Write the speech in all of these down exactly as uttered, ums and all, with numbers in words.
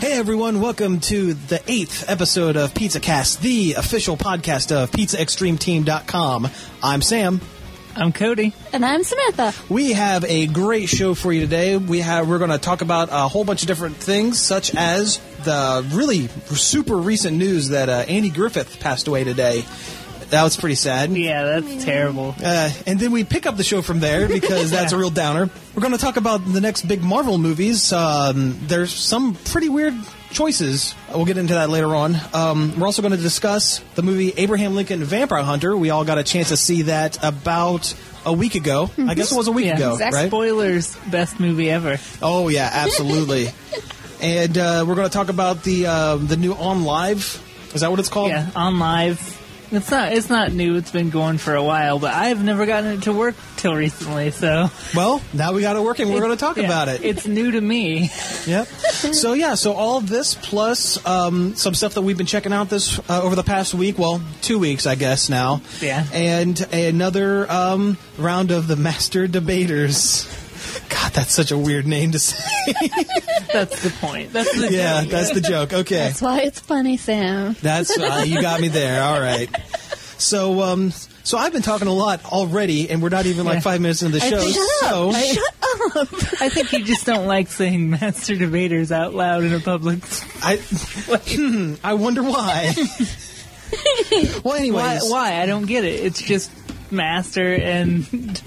Hey everyone, welcome to the eighth episode of Pizza Cast, the official podcast of pizza extreme team dot com. I'm Sam. I'm Cody. And I'm Samantha. We have a great show for you today. We have we're going to talk about a whole bunch of different things, such as the really super recent news that uh, Andy Griffith passed away today. That was pretty sad. Yeah, that's terrible. Uh, and then we pick up the show from there because that's a real downer. We're going to talk about the next big Marvel movies. Um, there's some pretty weird choices. We'll get into that later on. Um, we're also going to discuss the movie Abraham Lincoln Vampire Hunter. We all got a chance to see that about a week ago. I guess it was a week yeah, ago, exact right? Spoilers, best movie ever. Oh, yeah, absolutely. And uh, we're going to talk about the uh, the new On Live. Is that what it's called? Yeah, On Live. It's not It's not new. It's been going for a while, but I've never gotten it to work till recently, so... Well, now we got it working. We're going to talk yeah, about it. It's new to me. Yep. So, yeah, so all of this plus um, some stuff that we've been checking out this uh, over the past week. Well, two weeks, I guess, now. Yeah. And another um, round of the Master Debaters. God, that's such a weird name to say. That's the point. That's the Yeah, joke. that's the joke. Okay. That's why it's funny, Sam. That's uh, you got me there. All right. So, um, so I've been talking a lot already, and we're not even like Yeah. five minutes into the show. Shut so, up. Shut up. I think you just don't like saying Master Debaters out loud in a public... I, hmm, I wonder why. Well, anyways, Why, why? I don't get it. It's just Master and...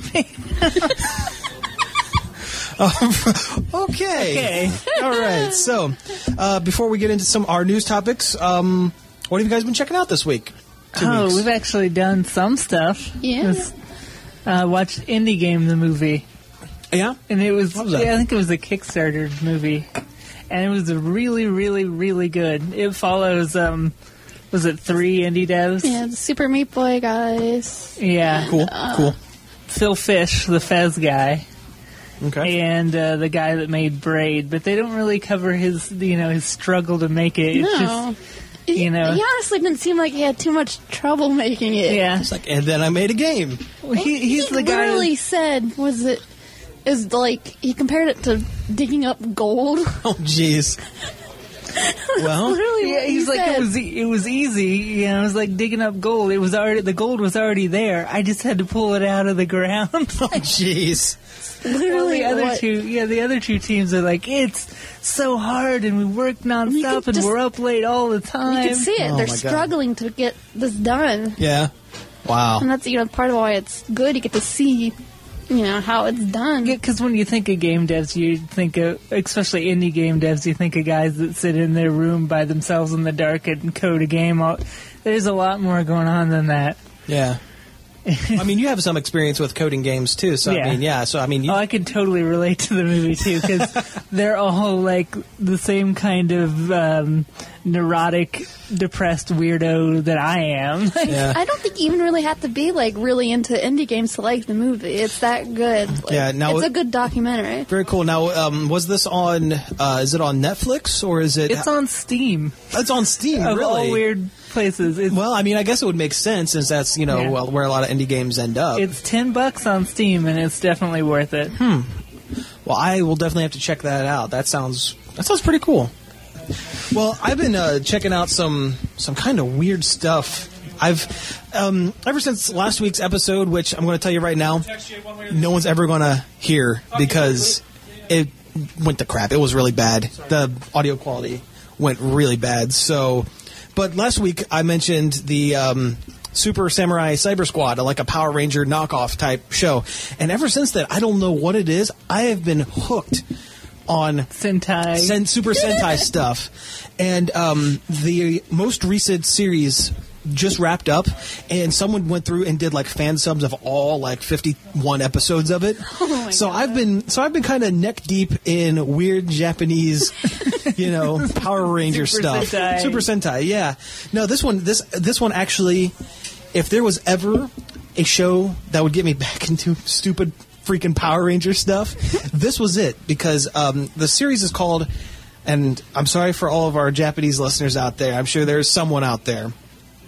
okay. Okay. All right. So, uh, before we get into some our news topics, um, what have you guys been checking out this week? Two oh, weeks. we've actually done some stuff. Yeah. This, uh, watched Indie Game, the movie. Yeah. And it was, What was that? yeah, I think it was a Kickstarter movie. And it was really, really, really good. It follows, um, was it three indie devs? Yeah, the Super Meat Boy guys. Yeah. Cool. Cool. Phil Fish, the Fez guy, Okay. and uh, the guy that made Braid. But they don't really cover his, you know, his struggle to make it. It's No. just, you know. He honestly didn't seem like he had too much trouble making it. yeah. It's like, and then I made a game. Well, he, he's he the guy. literally said, was it, is like, he compared it to digging up gold. Oh, jeez. Well, Literally Yeah, what he he's like said. it was e- it was easy, you know. It was like digging up gold. It was already the gold was already there. I just had to pull it out of the ground. oh, jeez. Well, literally the other what- two, yeah, the other two teams are like, it's so hard, and we work nonstop, could and just- we're up late all the time. You can see it. Oh They're my God. struggling to get this done. Yeah. Wow. And that's, you know, part of why it's good. You get to see, you know, how it's done. Because when you think of game devs, you think of, especially indie game devs, you think of guys that sit in their room by themselves in the dark and code a game. All, there's a lot more going on than that. Yeah. I mean, you have some experience with coding games too, so Yeah. I mean, yeah. So I mean, you, Oh, I could totally relate to the movie too, because they're all like the same kind of um, neurotic, depressed weirdo that I am. yeah. I don't think you even really have to be like really into indie games to like the movie. It's that good. Like, Yeah, now it's it- a good documentary. Very cool. Now, um, was this on? Uh, is it on Netflix or is it? It's on Steam. It's on Steam. Of really? all weird places. It's, Well, I mean, I guess it would make sense since that's you know Yeah. well, where a lot of indie games end up. it's ten bucks on Steam, and it's definitely worth it. Well, I will definitely have to check that out. That sounds that sounds pretty cool. Well, I've been uh, checking out some some kind of weird stuff. I've um, ever since last week's episode, which I'm going to tell you right now, no one's ever going to hear because it went to crap. It was really bad. The audio quality went really bad. So, but last week I mentioned the um, Super Samurai Cyber Squad, like a Power Ranger knockoff type show, and ever since then, I don't know what it is. I have been hooked on Sentai. Sen- Super Sentai stuff. And um, the most recent series just wrapped up, and someone went through and did like fan subs of all like fifty-one episodes of it. Oh my so God. I've been so I've been kind of neck deep in weird Japanese, you know, Power Ranger Super stuff. Sentai. Super Sentai, yeah. No, this one this this one actually, if there was ever a show that would get me back into stupid freaking Power Ranger stuff, this was it, because um, the series is called, and I'm sorry for all of our Japanese listeners out there, I'm sure there's someone out there,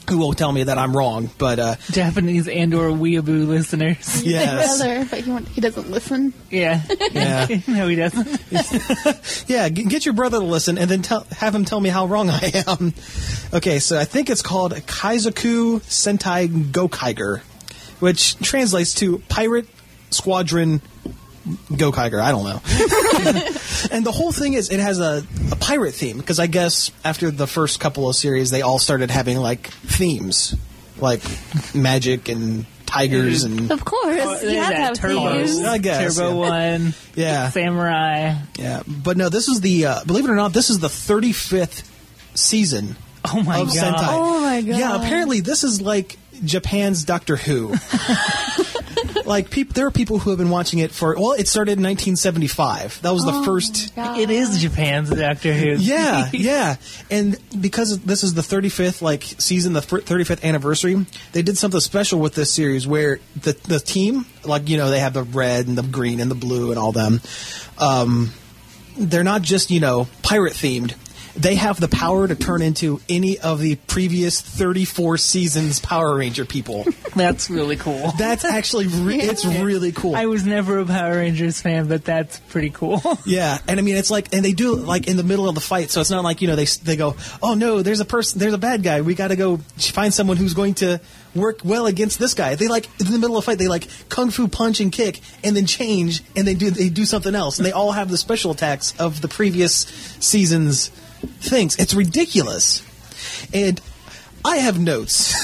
who will tell me that I'm wrong. But uh, Japanese and or weeaboo listeners. yes, Brother, but he, want, he doesn't listen. Yeah. Yeah. No, he doesn't. yeah, g- get your brother to listen, and then tell, have him tell me how wrong I am. Okay, so I think it's called Kaizoku Sentai Gokaiger, which translates to Pirate Squadron Gokaiger. I don't know. And the whole thing is, it has a, a pirate theme, because I guess after the first couple of series, they all started having, like, themes, like magic and tigers and... Of course, Oh, you have to have Turbo. themes. I guess, Turbo yeah. One. Yeah. Samurai. Yeah, but no, this is the, uh, believe it or not, this is the thirty-fifth season Oh my of god. Sentai. Oh my god. Yeah, apparently this is like Japan's Doctor Who. Like, peop- there are people who have been watching it for, well, it started in nineteen seventy-five. That was the Oh first... my God. It is Japan's Doctor Who. Yeah, yeah. And because this is the thirty-fifth, like, season, the thirty-fifth anniversary, they did something special with this series where the, the team, like, you know, they have the red and the green and the blue and all them, um, they're not just, you know, pirate-themed. They have the power to turn into any of the previous thirty-four seasons Power Ranger people. That's really cool. That's actually, re- it's really cool. I was never a Power Rangers fan, but that's pretty cool. Yeah, and I mean, it's like, and they do it like in the middle of the fight, so it's not like, you know, they they go, oh no, there's a person, there's a bad guy, we got to go find someone who's going to work well against this guy. They like in the middle of the fight, they like kung fu punch and kick, and then change, and they do they do something else, and they all have the special attacks of the previous season's things. It's ridiculous, and I have notes.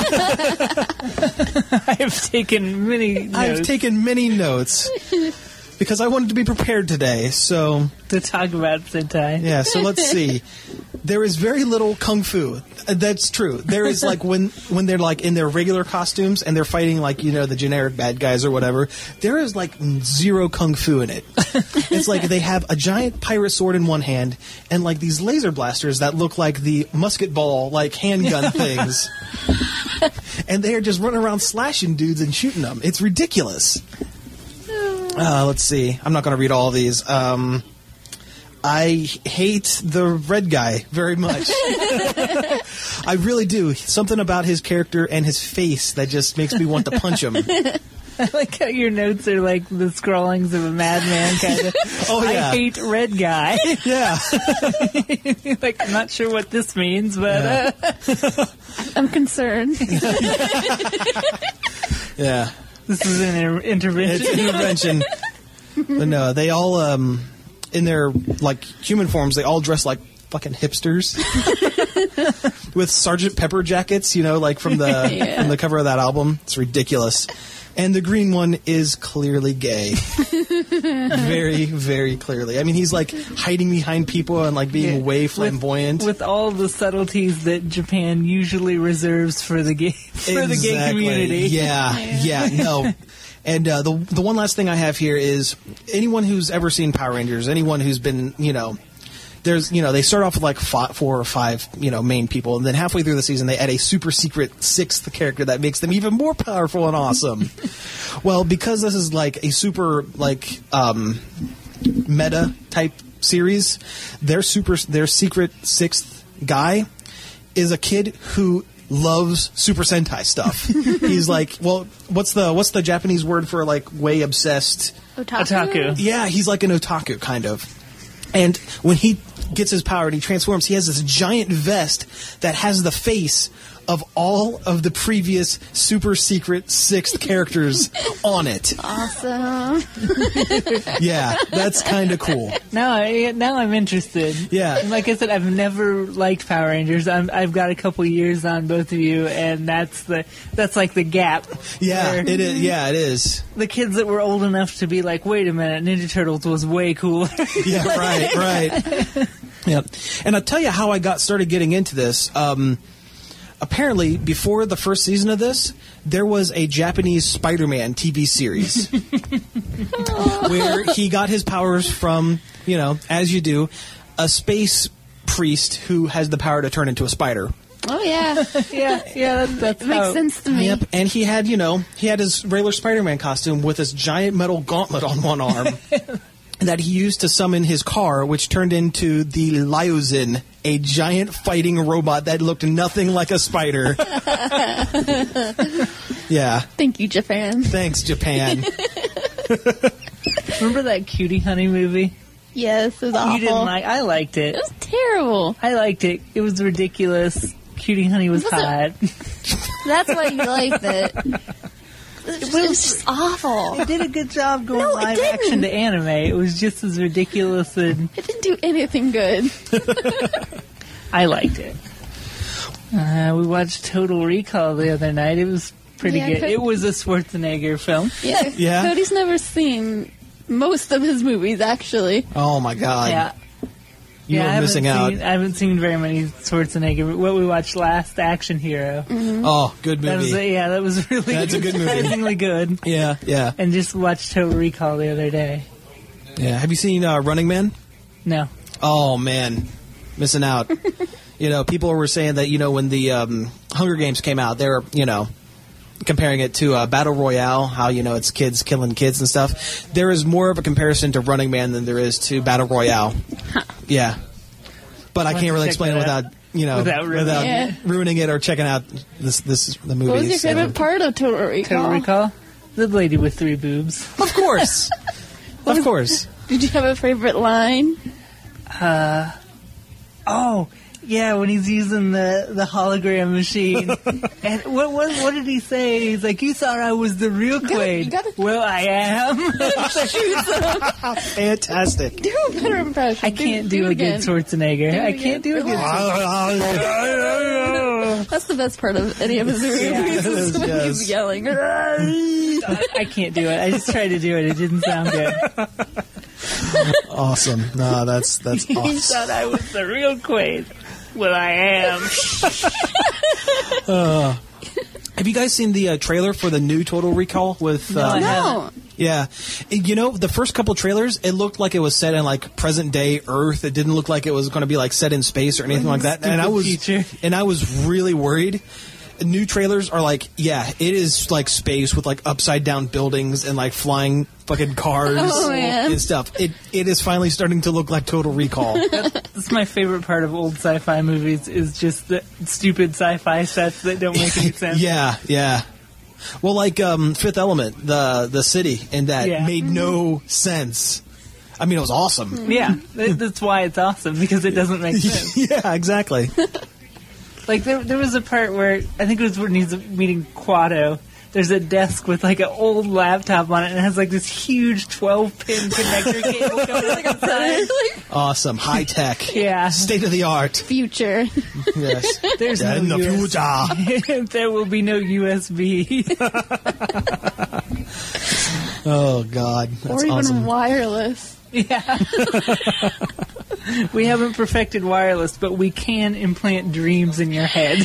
I have taken many notes I've taken many notes because I wanted to be prepared today. So to talk about Sentai. yeah, so let's see. There is very little kung fu. Uh, That's true. There is like when when they're like in their regular costumes and they're fighting like, you know, the generic bad guys or whatever. There is like zero kung fu in it. It's like they have a giant pirate sword in one hand and like these laser blasters that look like the musket ball like handgun things. And they are just running around slashing dudes and shooting them. It's ridiculous. Uh, let's see. I'm not going to read all of these. Um, I hate the red guy very much. I really do. Something about his character and his face that just makes me want to punch him. I like how your notes are like the scrawlings of a madman kind of. Oh, yeah. I hate red guy. Yeah. Like, I'm not sure what this means, but Yeah. uh, I'm concerned. Yeah. this is an inter- intervention. It's an intervention. But no, they all, um, in their, like, human forms, they all dress like fucking hipsters. With Sergeant Pepper jackets, you know, like from the Yeah. from the cover of that album. It's ridiculous. And the green one is clearly gay. Very, very clearly. I mean, he's like hiding behind people and like being Yeah. way flamboyant. With all the subtleties that Japan usually reserves for the gay for the gay Exactly. community. Yeah, yeah, no. And uh, the the one last thing I have here is anyone who's ever seen Power Rangers, anyone who's been, you know, there's, you know, they start off with like five, four or five, you know, main people, and then halfway through the season they add a super secret sixth character that makes them even more powerful and awesome. Well, because this is like a super like um, meta type series, their super their secret sixth guy is a kid who loves Super Sentai stuff. He's like, well, what's the what's the Japanese word for like way obsessed? Otaku. Otaku. Yeah, he's like an otaku kind of. And when he gets his power and he transforms, he has this giant vest that has the face of all of the previous super secret sixth characters on it. Awesome. Yeah, that's kind of cool. Now, I, now I'm interested. Yeah. Like I said, I've never liked Power Rangers. I'm, I've got a couple years on both of you, and that's the that's like the gap. Yeah, where it is. Yeah, it is. The kids that were old enough to be like, wait a minute, Ninja Turtles was way cooler. Yeah, right, right. Yeah, and I'll tell you how I got started getting into this. Um, apparently, before the first season of this, there was a Japanese Spider-Man T V series where he got his powers from, you know, as you do, a space priest who has the power to turn into a spider. Oh yeah, yeah, yeah, that, that's it makes how- sense to me. Yep, and he had, you know, he had his regular Spider-Man costume with this giant metal gauntlet on one arm. that he used to summon his car, which turned into the Lyozin, a giant fighting robot that looked nothing like a spider. Yeah. Thank you, Japan. Thanks, Japan. Remember that Cutie Honey movie? Yes, it was awful. You didn't like. I liked it. It was terrible. I liked it. It was ridiculous. Cutie Honey was Was hot. That's why you liked it. It was, it was just awful. It did a good job going No, it live didn't. action to anime. It was just as ridiculous, and It didn't do anything good. I liked it. Uh, we watched Total Recall the other night. It was pretty Yeah, good. Co- It was a Schwarzenegger film. Yeah. Yeah? Cody's never seen most of his movies, actually. Oh my God. Yeah. You yeah, I were haven't missing out. seen, I haven't seen very many Schwarzenegger. But what we watched last, Action Hero. Oh, good That was movie. yeah, that was really That's a good movie. surprisingly good. Yeah, yeah, And just watched Total Recall the other day. yeah. Have you seen uh, Running Man? No. Oh man, missing out. You know, people were saying that, you know, when the um, Hunger Games came out, they were, you know, comparing it to uh, Battle Royale, how, you know, it's kids killing kids and stuff. There is more of a comparison to Running Man than there is to Battle Royale. Yeah. But I Let's can't really check explain it that out. without, you know, Without ruining without it. ruining it or checking out this, this the movie. What was your so- favorite part of Total Recall? Total Recall? The lady with three boobs. Of course. Of course. Did you have a favorite line? Oh, yeah, when he's using the, the hologram machine. And what, what what did he say? He's like, you thought I was the real gotta- Quaid. you gotta- Well, I am. Fantastic. Do a better impression. I can't do, it a again. good Schwarzenegger. Do it I can't do a again. good That's the best part of any of his movies. Yeah, is it is, when yes. he's yelling. I can't do it. I just tried to do it. It didn't sound good. Awesome. No, that's that's He awesome. thought I was the real Quaid. Well, I am. Have you guys seen the uh, trailer for the new Total Recall with? No, Uh, I No. Yeah, you know, the first couple trailers, it looked like it was set in like present day Earth. It didn't look like it was going to be like set in space or anything like that. And I was, future. and I was really worried. New trailers are like, yeah, it is like space with like upside down buildings and like flying fucking cars Oh, man. and stuff. It it is finally starting to look like Total Recall. That's my favorite part of old sci-fi movies is just the stupid sci-fi sets that don't make any sense. Yeah, yeah. Well, like um, Fifth Element, the the city, and that Yeah. made no sense. I mean, it was awesome. Yeah, th- that's why it's awesome, because it doesn't make sense. Yeah, exactly. Like, there, there was a part where, I think it was when he's meeting Quado, there's a desk with, like, an old laptop on it, and it has, like, this huge twelve-pin connector cable coming out the side. Awesome, high tech, Yeah. state of the art. Future. Yes, There's in no the U S B. future. There will be no U S B. Oh God, that's or even awesome. wireless. Yeah. We haven't perfected wireless, but we can implant dreams in your head.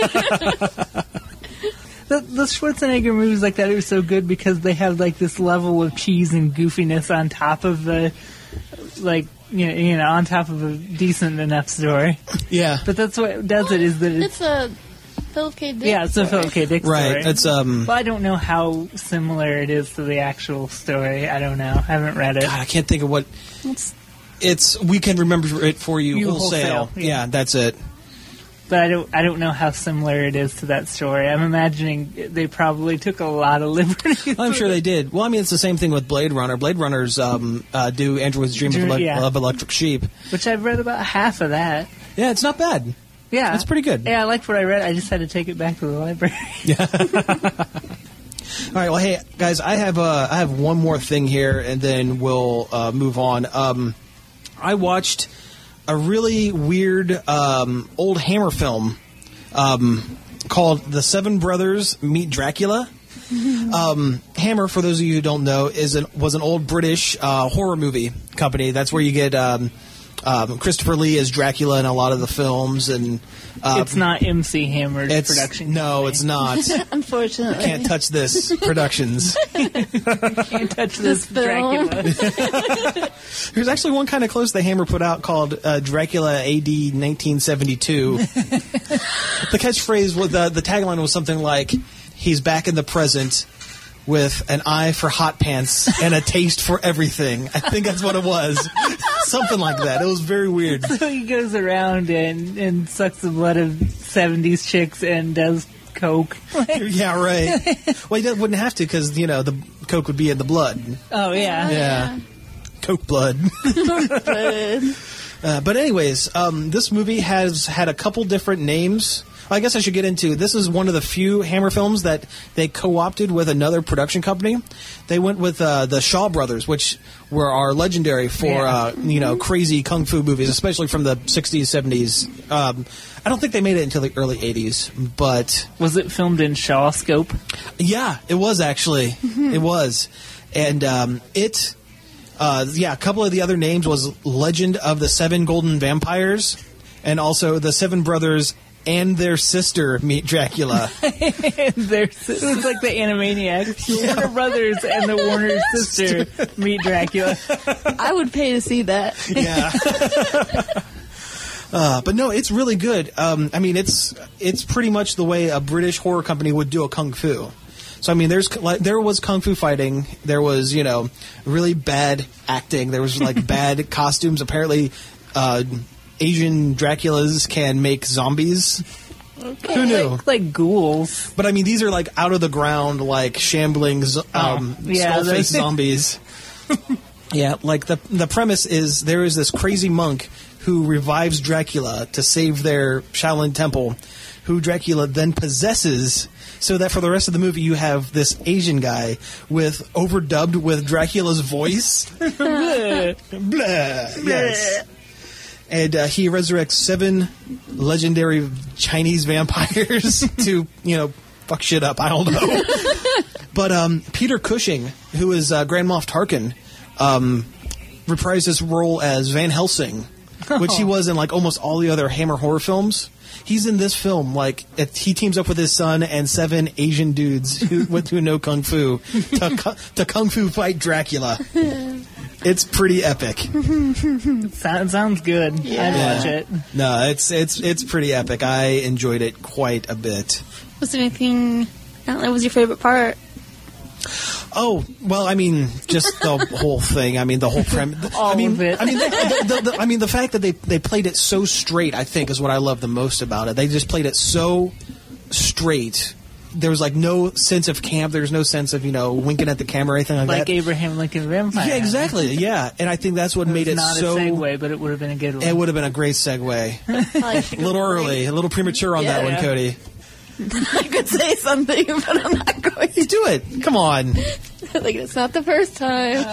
The, the Schwarzenegger movies like that are so good because they have like this level of cheese and goofiness on top of the, like, you know, you know, on top of a decent enough story. Yeah, But that's what does it is that it's, It's a Philip K. Dick yeah, it's a story. Philip K. Dick right. story. It's um. Well, I don't know how similar it is to the actual story. I don't know. I haven't read it. God, I can't think of what. It's It's we can remember it for you, You wholesale. wholesale, Yeah. yeah. that's it. But I don't, I don't know how similar it is to that story. I'm imagining they probably took a lot of liberties. I'm with sure it. they did. Well, I mean, it's the same thing with Blade Runner. Blade Runners um, uh, do Android's Dream of, Dream- Elec- yeah. of Electric Sheep. Which I've read about half of that. Yeah, it's not bad. Yeah. That's pretty good. Yeah, I liked what I read. I just had to take it back to the library. All right, well, hey guys, I have uh, I have one more thing here, and then we'll uh, move on. Um, I watched a really weird um, old Hammer film um, called "The Seven Brothers Meet Dracula." Um, Hammer, for those of you who don't know, is an, was an old British uh, horror movie company. That's where you get um, um, Christopher Lee as Dracula in a lot of the films, and uh, It's not M C Hammer's it's production. no, company. it's not. unfortunately. Can't touch this productions. Can't touch this film. Dracula. There's actually one kind of close the Hammer put out called uh, Dracula A D nineteen seventy-two. The catchphrase, was, the, the tagline was something like, he's back in the present, with an eye for hot pants and a taste for everything. I think that's what it was. Something like that. It was very weird. So he goes around and, and sucks the blood of seventies chicks and does coke. Yeah, right. Well, he wouldn't have to because, you know, the coke would be in the blood. Oh, yeah. Yeah. Coke blood. uh, but anyways, um, this movie has had a couple different names. I guess I should get into, this is one of the few Hammer films that they co-opted with another production company. They went with uh, the Shaw Brothers, which were are legendary for Yeah. uh, you know crazy kung fu movies, especially from the sixties, seventies. Um, I don't think they made it until the early eighties, but Was it filmed in Shaw Scope? yeah, it was actually. It was. And um, it, uh, yeah, a couple of the other names was Legend of the Seven Golden Vampires, and also the Seven Brothers and their sister meet Dracula. There's, it was like the Animaniacs. The Warner Brothers and the Warner sister meet Dracula. I would pay to see that. Yeah. uh, but no, it's really good. Um, I mean, it's it's pretty much the way a British horror company would do a kung fu. So I mean, there's like, there was kung fu fighting. There was you know really bad acting. There was like bad costumes. Apparently, uh, Asian Draculas can make zombies. Okay. Who knew? Like, like ghouls. But I mean, these are like out of the ground, like shambling z- um, Oh, yeah, skull face they- zombies. Yeah, like the the premise is there is this crazy monk who revives Dracula to save their Shaolin temple, who Dracula then possesses. So that for the rest of the movie, you have this Asian guy with overdubbed with Dracula's voice. Blah. Yes. And uh, he resurrects seven legendary Chinese vampires to, you know, fuck shit up. I don't know. But um, Peter Cushing, who is uh, Grand Moff Tarkin, um, reprised his role as Van Helsing, which he was in like almost all the other Hammer horror films. He's in this film, like, it, he teams up with his son and seven Asian dudes who, with, who know Kung Fu to, cu- to Kung Fu fight Dracula. It's pretty epic. Sounds, sounds good. Yeah. I'd watch Yeah. it. No, it's it's it's pretty epic. I enjoyed it quite a bit. Was there anything, I don't know, was your favorite part? Oh, well, I mean, just the whole thing. I mean, the whole premise. All I mean, of it. I mean, the, the, the, the, I mean, the fact that they they played it so straight, I think, is what I love the most about it. They just played it so straight. There was like no sense of camp. There's no sense of you know winking at the camera or anything like, Like that. Abraham Lincoln Vampire. Yeah, exactly. Yeah, and I think that's what made it Not so. a segue, but it would have been a good one. It would have been a great segue. Like, A little early, a little premature on Yeah. that one, Cody. I could say something, but I'm not going You do it. Come on. to. Like, it's not the first time.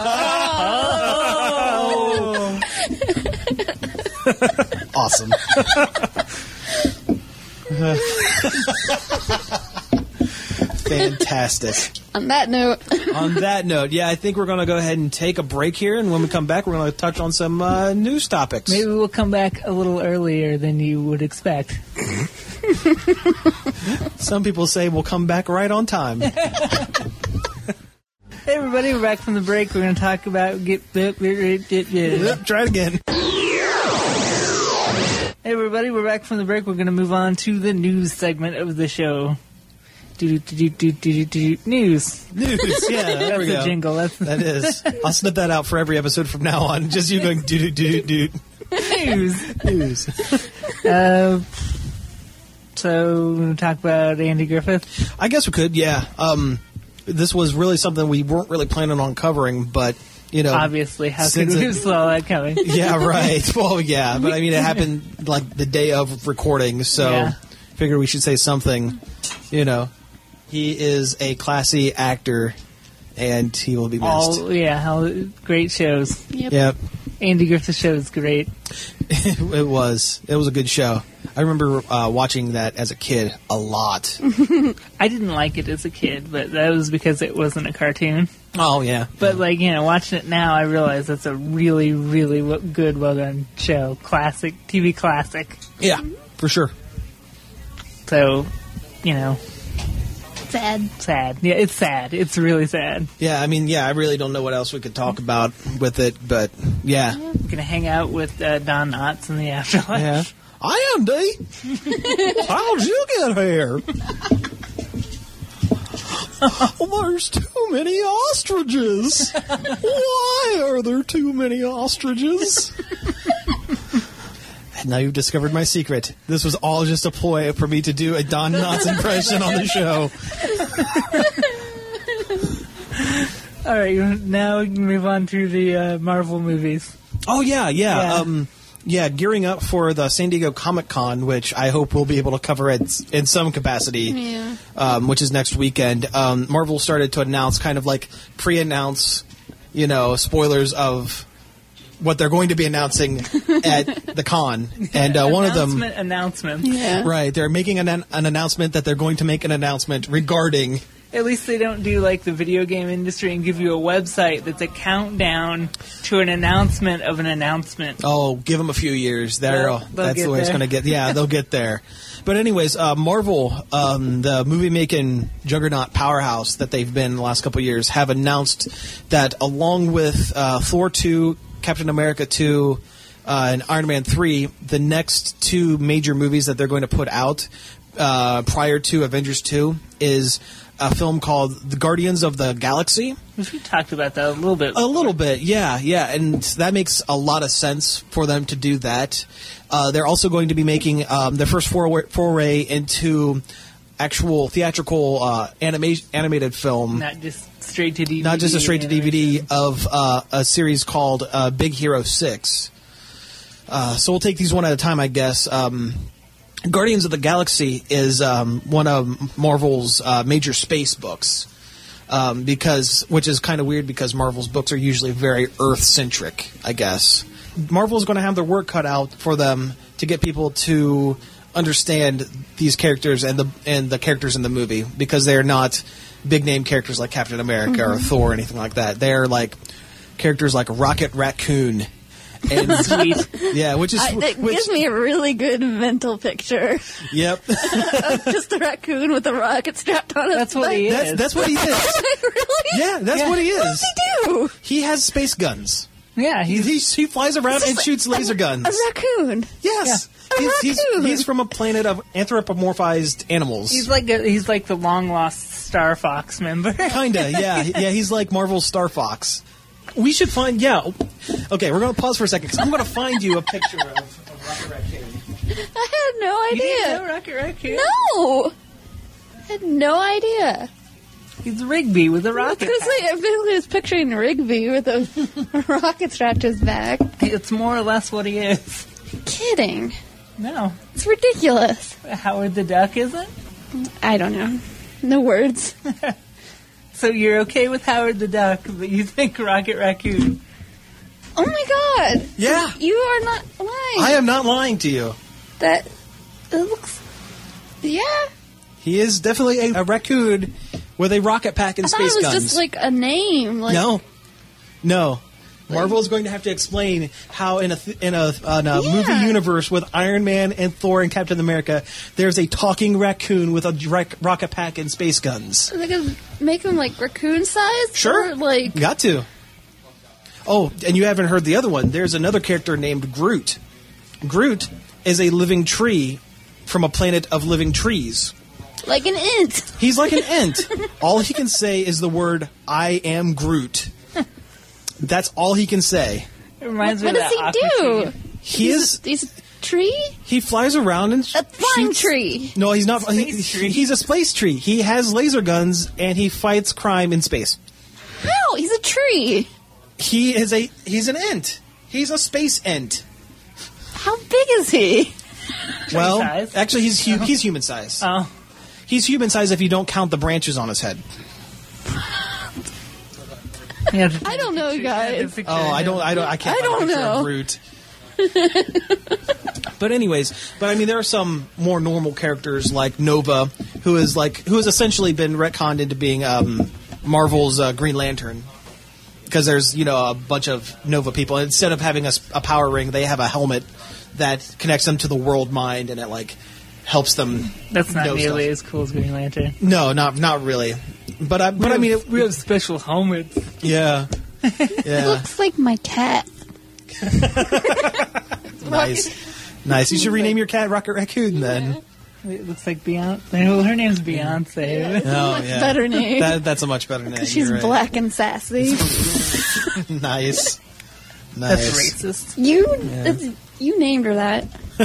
Awesome. Fantastic. On that note, On that note, yeah, I think we're going to go ahead and take a break here, and when we come back, we're going to touch on some uh, news topics. Maybe we'll come back a little earlier than you would expect. Some people say we'll come back right on time. Hey everybody, we're back from the break. We're going to talk about get. Yep, try it again. Hey everybody, we're back from the break. We're going to move on to the news segment of the show. Do do do do do do news. News, yeah, there That's we the go. jingle. That's That is. I'll snip that out for every episode from now on. Just you going do do do do news. news. Uh, so we're going to talk about Andy Griffith. I guess we could, yeah. Um, this was really something we weren't really planning on covering, but you know, Obviously, how could since we it- have saw that coming? yeah, right. Well, yeah, but I mean, it happened like the day of recording, so Yeah. figure we should say something. You know, he is a classy actor, and he will be missed. All yeah, all great shows. yep. Yep, Andy Griffith show is great. it was. It was a good show. I remember uh, watching that as a kid a lot. I didn't like it as a kid, but that was because it wasn't a cartoon. Oh yeah, But like you know, watching it now, I realize it's a really, really w- good, well done show. Classic T V classic. yeah, for sure. So, you know, Sad. sad. Yeah, it's sad. It's really sad. Yeah, I mean, yeah, I really don't know what else we could talk about with it, but yeah. We're gonna hang out with uh, Don Knotts in the afterlife. Yeah. Andy, how'd you get here? There's too many ostriches. Why are there too many ostriches? Now you've discovered my secret. This was all just a ploy for me to do a Don Knotts impression on the show. All right, now we can move on to the uh, Marvel movies. Oh, yeah, yeah. Yeah. Um, yeah, gearing up for the San Diego Comic-Con, which I hope we'll be able to cover it in some capacity, Yeah. um, which is next weekend. Um, Marvel started to announce, kind of like pre-announce, you know, spoilers of what they're going to be announcing at the con. And uh, one of them... Announcement, announcement. Yeah. Right, they're making an, an announcement that they're going to make an announcement regarding... At least they don't do like the video game industry and give you a website that's a countdown to an announcement of an announcement. Oh, give them a few years. There, They'll- they'll that's get the way it's there. going to get. Yeah, they'll get there. But anyways, uh, Marvel, um, the movie-making juggernaut powerhouse that they've been the last couple of years, have announced that along with uh, Thor two, Captain America two, uh, and Iron Man three, the next two major movies that they're going to put out uh, prior to Avengers two is a film called The Guardians of the Galaxy. We talked about that a little bit. A little bit, yeah, yeah, and that makes a lot of sense for them to do that. Uh, they're also going to be making um, their first foray, foray into actual theatrical uh, anima- animated film, Not just straight to D V D. not just a straight to D V D, animation. of uh, a series called uh, Big Hero six. Uh, so we'll take these one at a time, I guess. Um, Guardians of the Galaxy is um, one of Marvel's uh, major space books. Um, because, which is kind of weird because Marvel's books are usually very Earth-centric, I guess. Marvel's going to have their work cut out for them to get people to understand these characters and the and the characters in the movie, because they're not big-name characters like Captain America Mm-hmm. or Thor or anything like that. They're like characters like Rocket Raccoon. And Sweet. yeah, which is I, that which, gives me a really good mental picture. yep. Of just a raccoon with a rocket strapped on his That's what leg. he is. That's that's what he is. Really? Yeah, that's Yeah. what he What is. does he do? He has space guns. Yeah, He, he's he, he flies around It's and just shoots like laser a, guns. A raccoon. Yes. A He's, he's, raccoon. he's from a planet of anthropomorphized animals. he's like a, he's like the long lost Star Fox member. Kinda, yeah. Yeah, he's like Marvel's Star Fox. We should find, yeah. Okay, we're going to pause for a second, because I'm going to find you a picture of, of Rocket Raccoon. I had no You didn't idea. know Rocket Raccoon? No. I had no idea. He's Rigby with a I was rocket. gonna say, I really was picturing Rigby with a rocket strapped to his back. pack. It's more or less what he is. Kidding. No, It's ridiculous. Howard the Duck isn't. I don't know. No words. So you're okay with Howard the Duck, but you think Rocket Raccoon? Oh my god. Yeah. You are not lying. I am not lying to you. That it looks. Yeah. He is definitely a, a raccoon with a rocket pack and I thought space it was guns. just like a name. Like, no. No. Marvel is going to have to explain how in a th- in a, in a Yeah. movie universe with Iron Man and Thor and Captain America, there's a talking raccoon with a rac- rocket pack and space guns. They could make him like raccoon sized. Sure. Or, like Got to. Oh, and you haven't heard the other one. There's another character named Groot. Groot is a living tree from a planet of living trees. like an int. He's like an ant. All he can say is the word, I am Groot. That's all he can say. It reminds What me does of he that do? Aqua He is. He's a tree. He flies around and A flying shoots- tree. No, he's not. He, Space tree. he's a space tree. He has laser guns and he fights crime in space. How? He's a tree. He is a. He's an ant. He's a space ant. How big is he? Well, size? actually, he's hu- he's human size. Oh, He's human size if you don't count the branches on his head. yeah. I don't know, guys. Oh, I don't. I don't. I can't. I find a don't picture of know. Groot. But anyways, but I mean, there are some more normal characters like Nova, who is like who has essentially been retconned into being um, Marvel's uh, Green Lantern, because there's you know a bunch of Nova people. Instead of having a, s- a power ring, they have a helmet that connects them to the world mind, and it like helps them. That's not know nearly stuff. as cool as Green Lantern. No, not not really. But I but I mean, it, we have special helmets. yeah, yeah, Looks like my cat. nice, nice. You should rename your cat Rocket Raccoon then. It looks like Beyonce. Well, her name's Beyonce. Oh, yeah. Better name. That, that's a much better name. She's You're right. black and sassy. Nice. Nice. That's racist. You, Yeah. it's- you named her that.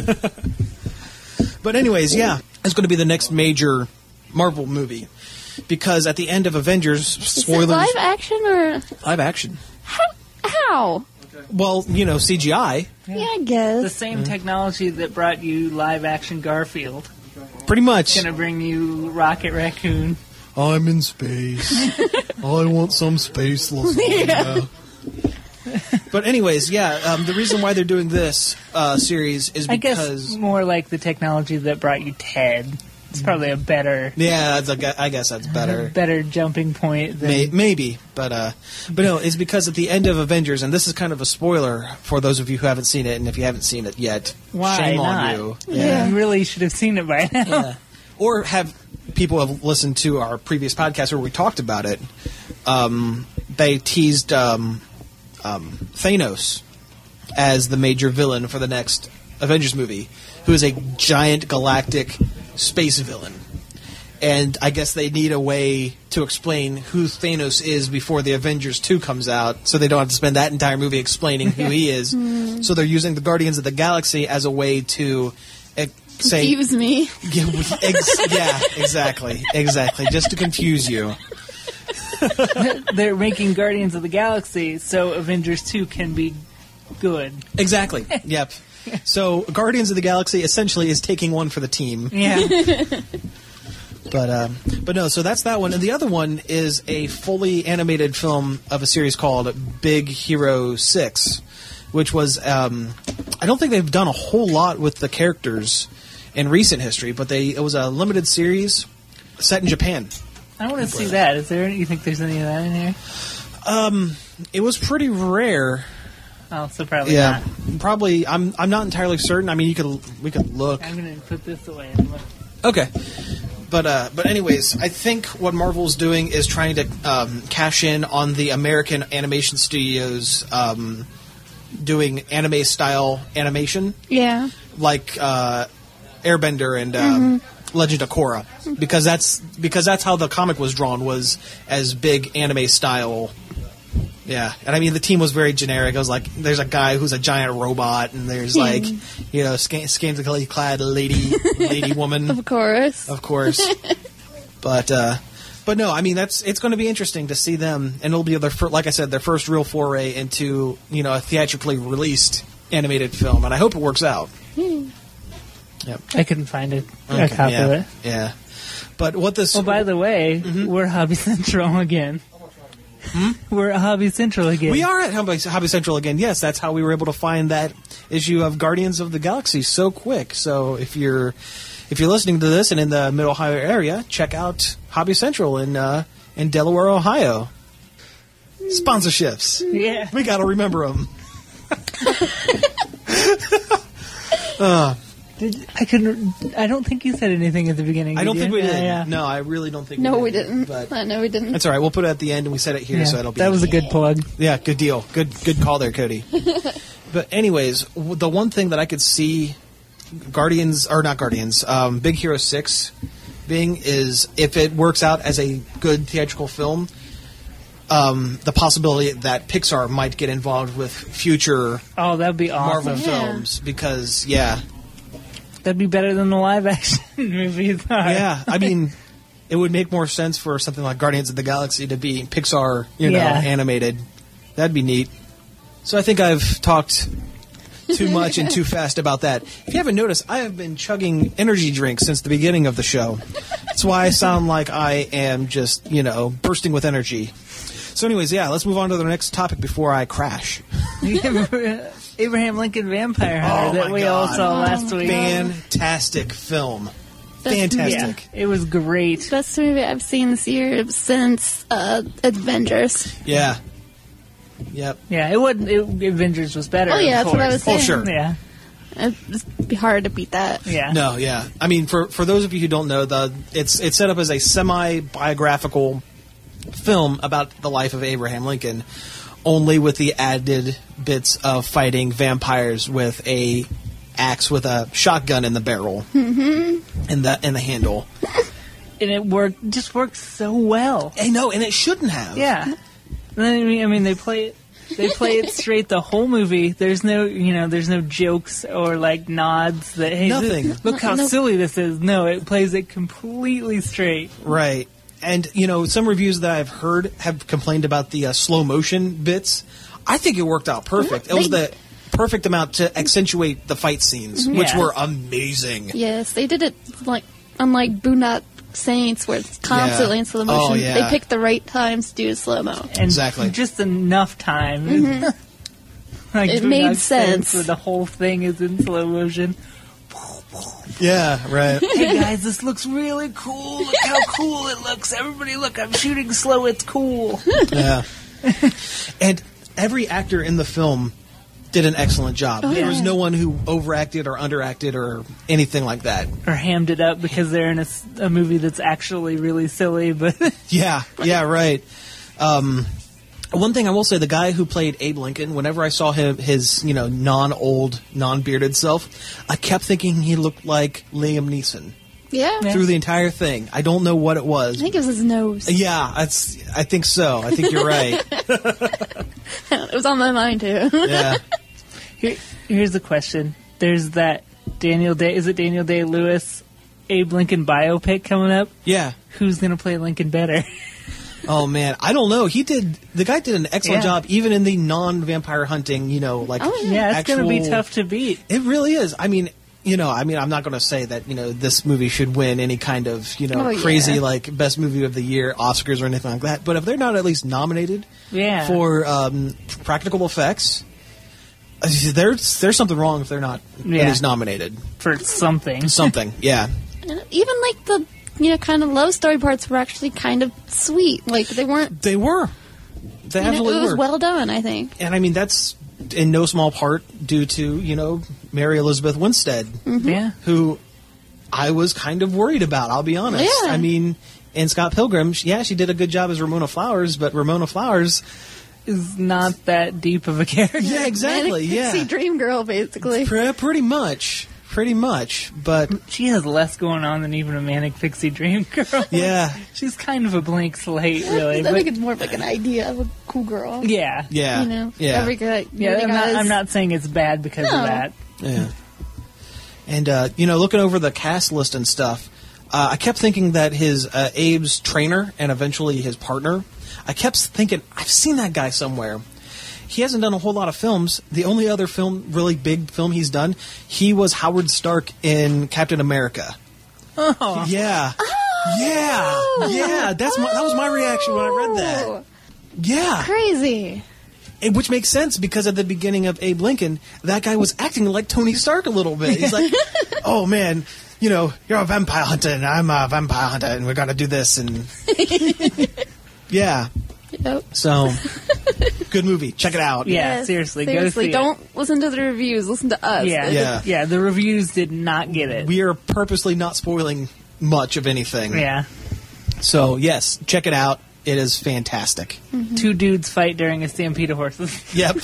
But anyways, yeah, it's going to be the next major Marvel movie. Because at the end of Avengers, Is it spoilers, live action or live action. how? How? Well, you know, C G I, Yeah, I The guess. same technology that brought you live action Garfield. pretty much. Gonna bring you Rocket Raccoon. I'm in space. I want some space lasagna. But anyways, yeah, um, the reason why they're doing this uh, series is I guess because... more like the technology that brought you Ted. It's probably a better, Yeah, that's a, I guess that's better. better jumping point than May, maybe, but uh, but no, it's because at the end of Avengers, and this is kind of a spoiler for those of you who haven't seen it, and if you haven't seen it yet, Why shame not? on you. Yeah. You really should have seen it by now. Yeah. Or have people have listened to our previous podcast where we talked about it. Um, they teased um, um, Thanos as the major villain for the next Avengers movie, who is a giant galactic space villain. And I guess they need a way to explain who Thanos is before the Avengers two comes out, so they don't have to spend that entire movie explaining who he is. So they're using the Guardians of the Galaxy as a way to eh, say... Confuse me. Yeah, ex- yeah, exactly, exactly. Just to confuse you. They're making Guardians of the Galaxy so Avengers two can be good. Exactly. Yep. So Guardians of the Galaxy essentially is taking one for the team. Yeah. But um, but no, so that's that one. And the other one is a fully animated film of a series called Big Hero six, which was, um, I don't think they've done a whole lot with the characters in recent history, but they it was a limited series set in Japan. I want to see that. Is there? You think there's any of that in here? It was pretty rare. Oh, so probably Yeah, not. probably. I'm I'm not entirely certain. I mean, you could we could look. I'm gonna put this away and look. Okay. But uh, but anyways, I think what Marvel's doing is trying to um, cash in on the American animation studios um, doing anime style animation, Yeah. like uh, Airbender and um, Legend of Korra, because that's because that's how the comic was drawn, was as big anime style. Yeah, and I mean the team was very generic. It was like there's a guy who's a giant robot, and there's like you know scan- scantily clad lady lady woman. Of course. Of course, but uh, but no, I mean that's it's going to be interesting to see them, and it'll be their fir- like I said, their first real foray into you know a theatrically released animated film, and I hope it works out. Yep. I couldn't find it. a Okay, copy yeah, of it. yeah. But what this? Oh, by the way, Mm-hmm. we're Hobby Central again. We're at Hobby Central again. we are at Hobby, Hobby Central again. Yes, that's how we were able to find that issue of Guardians of the Galaxy so quick. So if you're if you're listening to this and in the Mid Ohio area, check out Hobby Central in uh, in Delaware, Ohio. Sponsorships. Yeah. We got to remember them. Did, I couldn't. I don't think you said anything at the beginning. I don't did think you? we did. Yeah, yeah. No, I really don't think. No, we we did. didn't. But Uh, no, we didn't. that's all right. We'll put it at the end, and we said it here, Yeah. so it'll be. That was a good plug. Yeah, good deal. Good good call there, Cody. But anyways, w- the one thing that I could see Guardians or not Guardians, um, Big Hero six being is if it works out as a good theatrical film, um, the possibility that Pixar might get involved with future Oh, that'd be Marvel awesome. Yeah. films because yeah, That'd be better than the live action movies. are. yeah, I mean. It would make more sense for something like Guardians of the Galaxy to be Pixar, you know, Yeah. animated. That'd be neat. So I think I've talked too much and too fast about that. If you haven't noticed, I have been chugging energy drinks since the beginning of the show. That's why I sound like I am just, you know, bursting with energy. So anyways, yeah, let's move on to the next topic before I crash. Abraham Lincoln Vampire Hunter Oh, that my we all God. saw last week. Fantastic film. That's- Fantastic. Yeah, it was great. Best movie I've seen this year since uh, Avengers. Yeah. Yep. Yeah, it wasn't. It, Avengers was better. Oh, yeah, of that's what I course. was saying. Oh, sure. Yeah, It'd be hard to beat that. yeah. No, yeah. I mean, for for those of you who don't know, the it's it's set up as a semi-biographical film about the life of Abraham Lincoln, only with the added bits of fighting vampires with a axe with a shotgun in the barrel. Mm-hmm. and that and the handle. And it worked, just worked so well. I know, and it shouldn't have. Yeah. And then, I mean, I mean, they play it. They play it straight the whole movie. There's no, you know, there's no jokes or like nods that hey, Nothing. This, look how No- no- silly this is. No, it plays it completely straight. Right. And, you know, some reviews that I've heard have complained about the uh, slow motion bits. I think it worked out perfect. It was They- the perfect amount to accentuate the fight scenes, which Yeah. were amazing. Yes, they did it like unlike Boondock Saints, where it's constantly Yeah. in slow motion. Oh, yeah. They picked the right times to do slow mo. And Exactly. just enough time. like It Boondock made Saints, sense. where the whole thing is in slow motion. Yeah, right. Hey guys, this looks really cool. Look how cool it looks. Everybody, look, I'm shooting slow. It's cool. Yeah. And every actor in the film did an excellent job. There was yeah. no one who overacted or underacted or anything like that. Or hammed it up because they're in a, s- a movie that's actually really silly, but Yeah, yeah, right. Um, one thing I will say, the guy who played Abe Lincoln, whenever I saw him, his, you know, non-old, non-bearded self, I kept thinking he looked like Liam Neeson Yeah, Yeah. through the entire thing. I don't know what it I was. think it was his nose. Yeah, that's, I think so. I think you're right. It was on my mind too. Yeah. Here, here's the question. There's that Daniel Day, is it Daniel Day-Lewis, Abe Lincoln biopic coming up? Yeah. Who's going to play Lincoln better? Oh man, I don't know. He did. The guy did an excellent Yeah. job, even in the non-vampire hunting. You know, like Oh, Yeah, it's going to be actual- tough to beat. It really is. I mean, you know, I mean, I'm not going to say that you know this movie should win any kind of you know Oh, yeah. crazy like best movie of the year Oscars or anything like that. But if they're not at least nominated Yeah. for um, practical effects, uh, there's there's something wrong if they're not Yeah. at least nominated. For something. Something, yeah, And even like the you know kind of love story parts were actually kind of sweet. Like they weren't. they were. They You know, absolutely it was were. well done, I think. And I mean, that's in no small part due to, you know, Mary Elizabeth Winstead, Yeah. who I was kind of worried about, I'll be honest. Yeah. I mean, in Scott Pilgrim, she- yeah, she did a good job as Ramona Flowers, but Ramona Flowers, Is not that deep of a character. yeah, exactly, Manic yeah. Pixie Dream Girl, basically. Pre- pretty much. Pretty much. But, She has less going on than even a Manic Pixie Dream Girl. yeah, She's kind of a blank slate, really. I But think it's more of like an idea of a cool girl. yeah. yeah. You know, yeah. every guy. Yeah, every I'm not, guy is- I'm not saying it's bad because No. of that. Yeah. And, uh, you know, looking over the cast list and stuff, uh, I kept thinking that his uh, Abe's trainer and eventually his partner, I kept thinking, I've seen that guy somewhere. He hasn't done a whole lot of films. The only other film, really big film he's done, he was Howard Stark in Captain America. Oh. Yeah. Yeah. Yeah. That's my, that was my reaction when I read that. Oh, Yeah. crazy. And which makes sense because at the beginning of Abe Lincoln, that guy was acting like Tony Stark a little bit. He's like, "Oh man, you know, you're a vampire hunter and I'm a vampire hunter and we're gonna do this." And yeah, Yep. so good movie. Check it out. Yeah. Yes, seriously, go seriously, see it. don't listen to the reviews. Listen to us. Yeah. Yeah. Yeah, the reviews did not get it. We are purposely not spoiling much of anything. yeah. So yes, check it out. It is fantastic. Two dudes fight during a stampede of horses. Yep.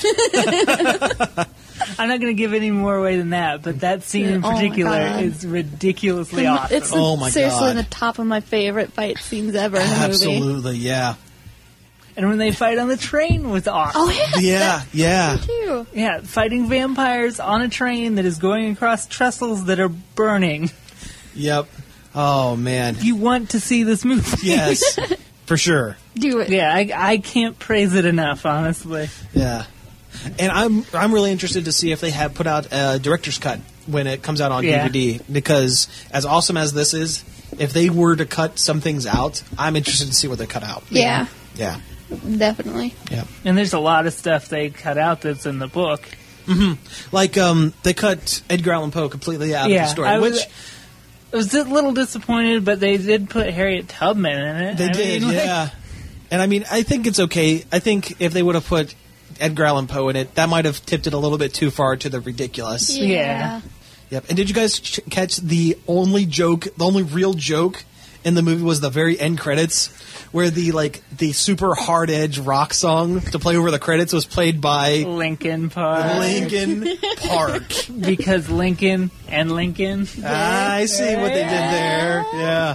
I'm not going to give any more away than that, but that scene in Oh my particular God. is ridiculously awesome. It's the, Oh my seriously God. the top of my favorite fight scenes ever in a movie. Absolutely. Yeah. And when they fight on the train was awesome. Oh yeah. Yeah. Yeah. Too. Yeah, fighting vampires on a train that is going across trestles that are burning. Yep. Oh man. You want to see this movie. Yes. For sure. Do it. Yeah, I, I can't praise it enough, honestly. Yeah, and I'm I'm really interested to see if they have put out a director's cut when it comes out on Yeah. D V D. Because as awesome as this is, if they were to cut some things out, I'm interested to see what they cut out. Yeah, Yeah, definitely. yeah. And there's a lot of stuff they cut out that's in the book. Like um, they cut Edgar Allan Poe completely out Yeah, of the story, I was- which I was a little disappointed, but they did put Harriet Tubman in it. they I did. mean, like, Yeah, and I mean, I think it's okay. I think if they would have put Edgar Allan Poe in it, that might have tipped it a little bit too far to the ridiculous. Yeah. Yep. And did you guys ch- catch the only joke, the only real joke in the movie was the very end credits where the like the super hard edge rock song to play over the credits was played by Linkin Park. Linkin Park. Because Lincoln and Lincoln. Ah, I see what they did there. Yeah.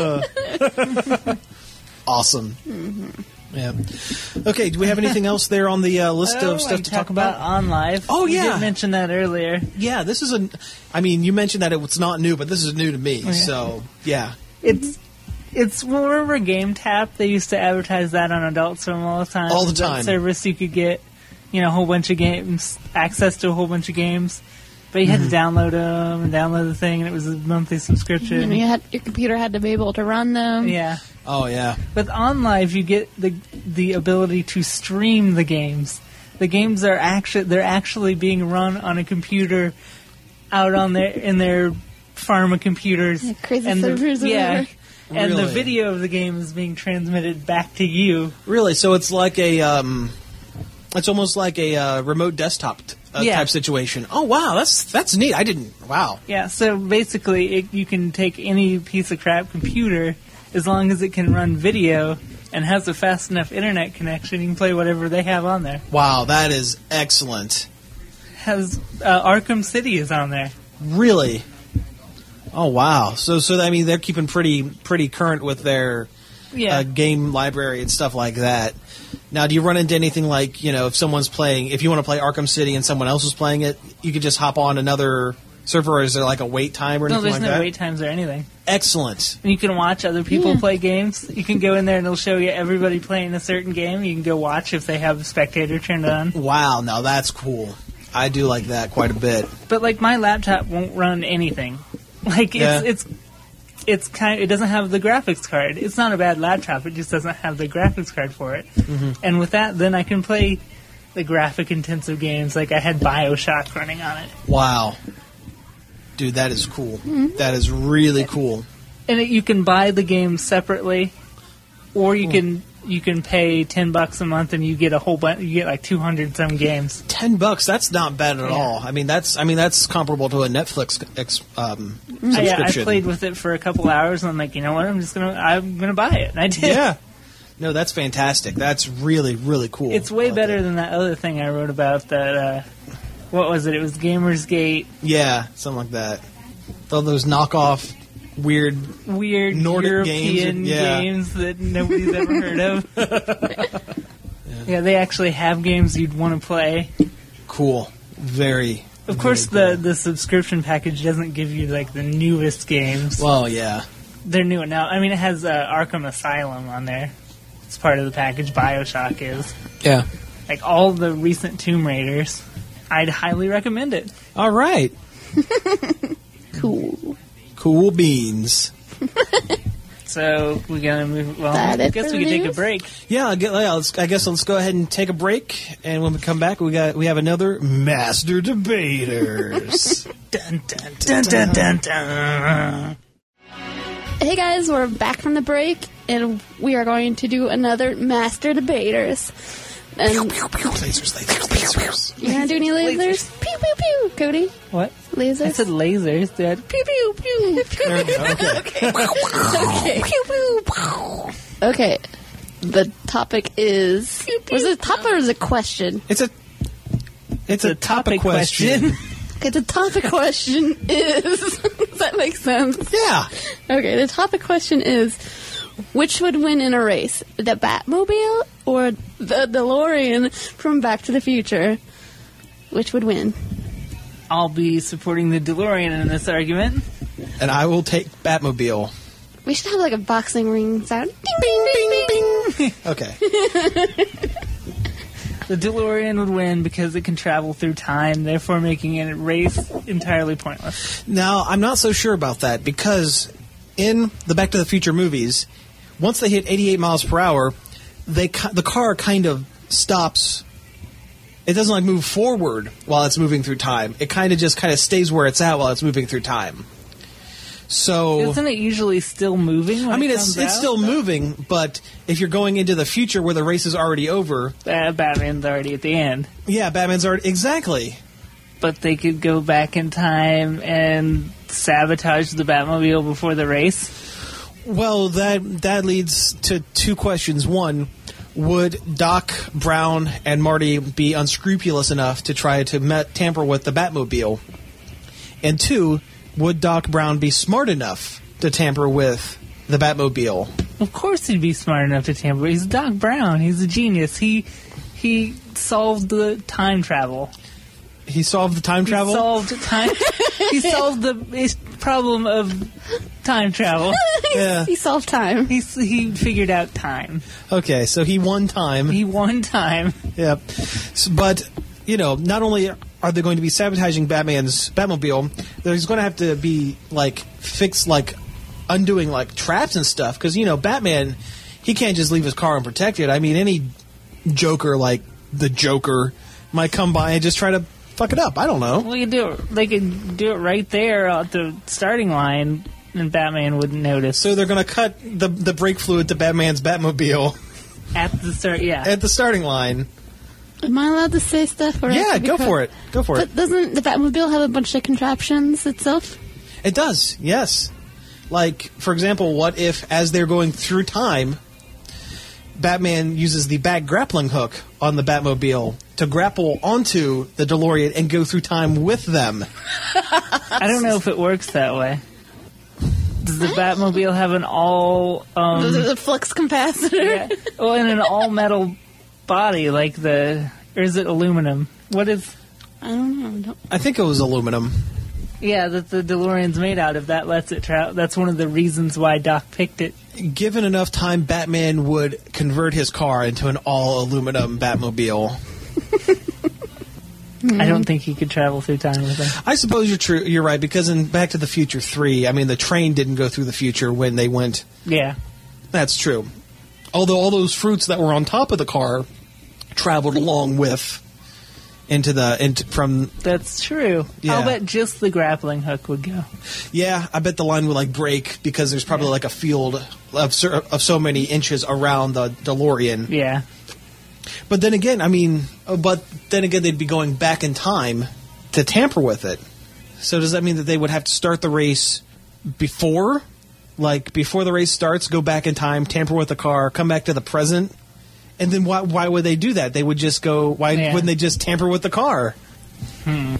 Ugh. Awesome. Mm-hmm. Yeah. Okay, do we have anything else there on the uh, list Oh, of stuff I to talk about? OnLive. Oh, You yeah. did mention that earlier. Yeah, this is a. I mean, you mentioned that it's not new, but this is new to me. yeah. So, yeah. It's it's well, remember Game Tap? They used to advertise that on Adult Swim all the time. All the That time. service you could get, you know, a whole bunch of games, access to a whole bunch of games, but you had Mm-hmm. to download them and download the thing, and it was a monthly subscription. And you had, your computer had to be able to run them. Yeah. Oh, yeah. With OnLive, you get the the ability to stream the games. The games are actually they're actually being run on a computer out on their in their pharma computers. Yeah, crazy and the, servers or yeah, whatever. and the Really? video of the game is being transmitted back to you. Really? So it's like a. Um, it's almost like a uh, remote desktop t- uh, Yeah. type situation. Oh, wow. That's that's neat. I didn't. Wow. Yeah, so basically, it, you can take any piece of crap computer as long as it can run video and has a fast enough internet connection. You can play whatever they have on there. Wow, that is excellent. Has uh, Arkham City is on there. Really? Oh, wow. So, so I mean, they're keeping pretty pretty current with their Yeah. uh, game library and stuff like that. Now, do you run into anything like, you know, if someone's playing, if you want to play Arkham City and someone else is playing it, you could just hop on another server, or is there like a wait time or no, anything there's like no that? wait times or anything. Excellent. And you can watch other people Yeah. play games. You can go in there and it'll show you everybody playing a certain game. You can go watch if they have a spectator turned on. Wow, now that's cool. I do like that quite a bit. But like my laptop won't run anything. Like Yeah. it's it's it's kind. It doesn't have the graphics card. It's not a bad laptop. It just doesn't have the graphics card for it. Mm-hmm. And with that, then I can play the graphic intensive games. Like I had BioShock running on it. Wow. Dude, that is cool. That is really cool. And it, you can buy the game separately, or you can you can pay ten bucks a month and you get a whole bunch. You get like two hundred some games. Ten bucks, that's not bad at Yeah. all. I mean, that's I mean that's comparable to a Netflix ex, um, I, yeah, I subscription. played with it for a couple hours and I'm like, you know what? I'm just gonna I'm gonna buy it, and I did. Yeah. No, that's fantastic. That's really, really cool. It's way I like better that. than that other thing I wrote about. That uh, what was it? It was Gamersgate. Yeah, something like that. All those knockoff, weird. Weird Nordic games, European yeah. games that nobody's ever heard of. Yeah, they actually have games you'd want to play. Cool. Very. Of course, very the, the subscription package doesn't give you like the newest games. cool. Well, yeah. They're new now. I mean, it has uh, Arkham Asylum on there. It's part of the package. BioShock is Yeah. like all the recent Tomb Raiders. I'd highly recommend it. All right. Cool. Cool beans. So we're gonna move. Well, That I it guess for we can take a news? break. Yeah, I guess, yeah, let's, I guess let's go ahead and take a break, and when we come back, we got we have another Master Debaters. Dun dun dun dun dun dun. Hey guys, we're back from the break, and we are going to do another Master Debaters. And lasers, lasers, lasers. you gonna do any lasers? Pew pew pew, Cody. What? Lasers. I said lasers. Dad. Pew pew pew. There we go. Okay. Okay. Pew pew pew. Okay. The topic is. Was it a topic or is it a question? It's a it's a, a topic topic question. question. Okay, the topic question is. Does that make sense? Yeah. Okay, the topic question is, which would win in a race, the Batmobile or the DeLorean from Back to the Future? Which would win? I'll be supporting the DeLorean in this argument. And I will take Batmobile. We should have like a boxing ring sound. Ding, ding, ding, ding, ding. Okay. The DeLorean would win because it can travel through time, therefore making a race entirely pointless. Now, I'm not so sure about that because in the Back to the Future movies, once they hit eighty-eight miles per hour, they ki- the car kind of stops. It doesn't like move forward while it's moving through time. It kind of just kind of stays where it's at while it's moving through time. So Isn't it usually still moving? When I mean, it it's comes it's out? still moving, but if you're going into the future where the race is already over, Uh, Batman's already at the end. yeah, Batman's already exactly. But they could go back in time and sabotage the Batmobile before the race. Well, that that leads to two questions. One, would Doc Brown and Marty be unscrupulous enough to try to met, tamper with the Batmobile? And two, would Doc Brown be smart enough to tamper with the Batmobile? Of course he'd be smart enough to tamper. He's Doc Brown. He's a genius. He he solved the time travel. He solved the time travel? He solved time. He solved the is- problem of time travel. Yeah. He solved time. He he figured out time. Okay, so he won time. He won time. Yep. So, but, you know, not only are they going to be sabotaging Batman's Batmobile, there's going to have to be, like, fix, like, undoing, like, traps and stuff. Because, you know, Batman, he can't just leave his car unprotected. I mean, any Joker, like the Joker, might come by and just try to fuck it up. I don't know. Well, you do it. They could do it right there at the starting line, and Batman wouldn't notice. So they're going to cut the the brake fluid to Batman's Batmobile At the start, yeah. at the starting line. Am I allowed to say stuff? Or Yeah, go for it. Go for it. But doesn't the Batmobile have a bunch of contraptions itself? It does, yes. Like, for example, what if, as they're going through time, Batman uses the Bat grappling hook on the Batmobile to grapple onto the DeLorean and go through time with them? I don't know if it works that way. Does the Batmobile have an all, um, the, the flux capacitor? yeah, well, in an all metal body like the, or is it aluminum? What is? I don't know. I don't. I think it was aluminum. Yeah, that the DeLorean's made out of. That lets it travel. That's one of the reasons why Doc picked it. Given enough time, Batman would convert his car into an all-aluminum Batmobile. I don't think he could travel through time with it. I suppose you're true. You're right, because in Back to the Future three, I mean, the train didn't go through the future when they went. Yeah. That's true. Although all those fruits that were on top of the car traveled along with into the into from. That's true. Yeah. I'll bet just the grappling hook would go. Yeah, I bet the line would like break because there's probably Yeah. like a field of cer- of so many inches around the DeLorean. Yeah. But then again, I mean, uh, but then again, they'd be going back in time to tamper with it. So does that mean that they would have to start the race before, like before the race starts, go back in time, tamper with the car, come back to the present? And then why why would they do that? They would just go. Why Yeah. wouldn't they just tamper with the car? Hmm.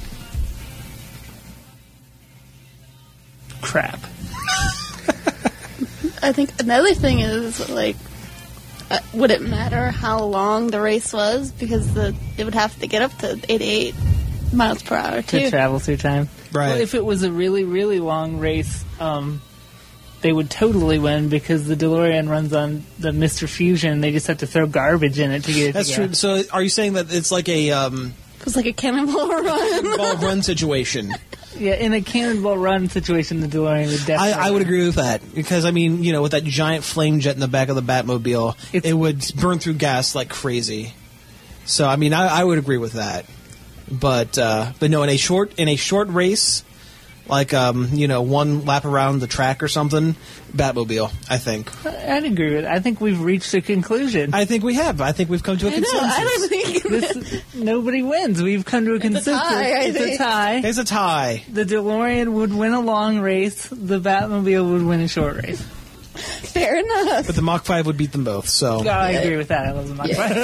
Crap. I think another thing is like, uh, would it matter how long the race was? Because the it would have to get up to eighty-eight miles per hour To too. travel through time. Right. Well, if it was a really, really long race, um, they would totally win because the DeLorean runs on the Mister Fusion. They just have to throw garbage in it to get it That's to go. true. So are you saying that it's like a um, It was like a cannonball run. ball run situation? Yeah, in a cannonball run situation, the DeLorean would definitely I, I would win. agree with that because I mean, you know, with that giant flame jet in the back of the Batmobile, It's- it would burn through gas like crazy. So I mean, I, I would agree with that. But uh, but no, in a short in a short race, like um, you know, one lap around the track or something, Batmobile. I think. I'd agree with it. I think we've reached a conclusion. I think we have. I think we've come to a I know. consensus. I don't think This, nobody wins. We've come to a consensus. tie, I it's a think. tie. It's a tie. The DeLorean would win a long race. The Batmobile would win a short race. fair enough. But the Mach five would beat them both. So. Oh, I agree with that. I love the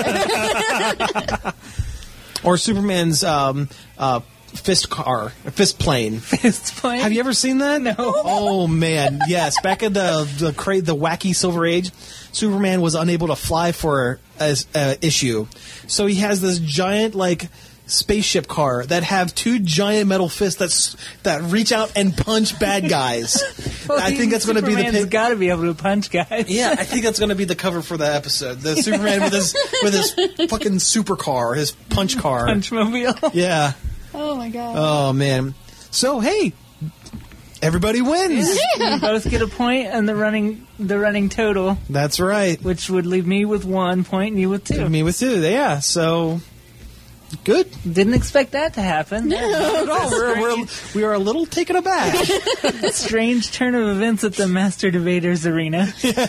Mach five. Or Superman's um, uh, fist car, fist plane. Fist plane. Have you ever seen that? No. Oh man, yes. Back in the the, cra- the wacky Silver Age, Superman was unable to fly for a uh, issue, so he has this giant like spaceship car that have two giant metal fists that's that reach out and punch bad guys. Well, I think that's going to be the Superman's pic- got to be able to punch guys. Yeah, I think that's going to be the cover for the episode. The Superman with his with his fucking supercar, his punch car. Punchmobile. Yeah. Oh my god. Oh man. So hey, everybody wins. We both get a point and the running the running total, That's right. which would leave me with one point and you with two. Me with two. Yeah. So good. Didn't expect that to happen. Oh, we're, we're, we are a little taken aback. Strange turn of events at the Master Debaters Arena.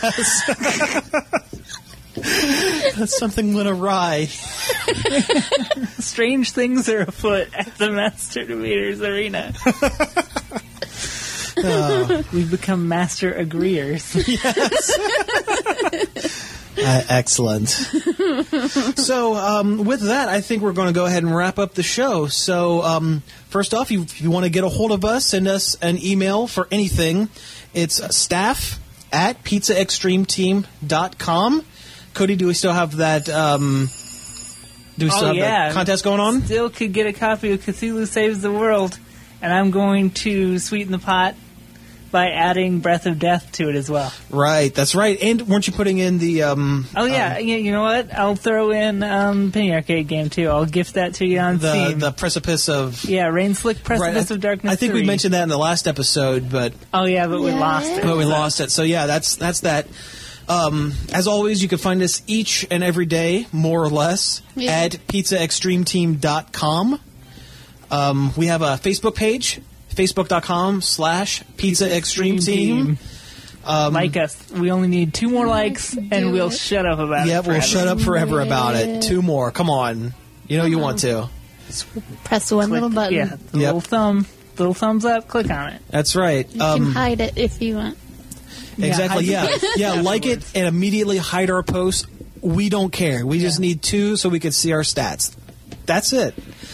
Something went awry. Strange things are afoot at the Master Debaters Arena. Uh, We've become master agreeers. Uh, excellent. So, um, with that, I think we're going to go ahead and wrap up the show. So, um, first off, you, if you want to get a hold of us, send us an email for anything. It's staff at pizza extreme team dot com. Cody, do we still have that, um, do we still Oh, have yeah. that contest going on? Still could get a copy of Cthulhu Saves the World, and I'm going to sweeten the pot by adding Breath of Death to it as well. Right, that's right. And weren't you putting in the, um... Oh, yeah, um, yeah. You know what? I'll throw in um, Penny Arcade game, too. I'll gift that to you on the, Steam. the Precipice of... Yeah, Rain Slick Precipice Right, of Darkness I think we three. mentioned that in the last episode, but... Oh, yeah, but we Yeah. lost it. But we lost it. So yeah, that's that's that. Um, as always, you can find us each and every day, more or less, Yeah. at pizza extreme team dot com. Um, we have a Facebook page, facebook.com slash pizza extreme team. Um, Like us. We only need two more likes, and do we'll it. shut up about Yeah, it. we'll forever. shut up forever about Yeah. it. Two more. Come on. You know you want to. Press one little button. Yeah, the Yep. little thumb, little thumbs up, click on it. That's right. You Um, can hide it if you want. Exactly. Yeah, Yeah. Yeah. Like it Afterwards. and immediately hide our posts. We don't care. We just Yeah. need two so we can see our stats. That's it.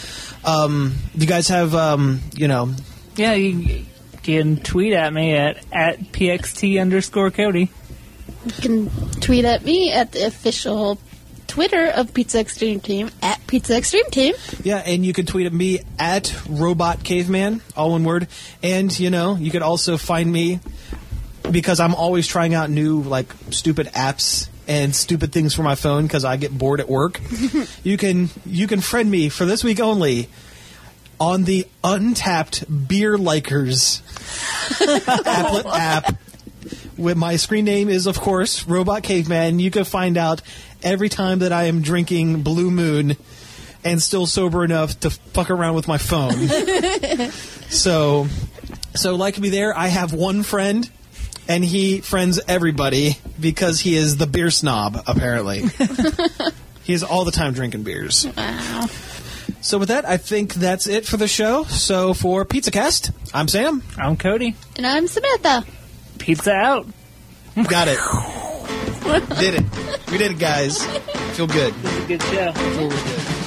Um, you guys have, um, you know, Yeah, you can tweet at me at, at pxt underscore Cody. You can tweet at me at the official Twitter of Pizza Extreme Team at Pizza Extreme Team. yeah, and you can tweet at me at Robot Caveman, all one word. And, you know, you could also find me because I'm always trying out new, like, stupid apps and stupid things for my phone because I get bored at work. you can you can friend me for this week only on the Untapped Beer Likers applet app. With my screen name is, of course, Robot Caveman. You can find out every time that I am drinking Blue Moon and still sober enough to fuck around with my phone. so, so like me there, I have one friend, and he friends everybody because he is the beer snob, apparently. He is all the time drinking beers. Wow. So with that, I think that's it for the show. So for PizzaCast, I'm Sam. I'm Cody. And I'm Samantha. Pizza out. Got it. Did it. We did it, guys. Feel good. This is a good show. Feel real good.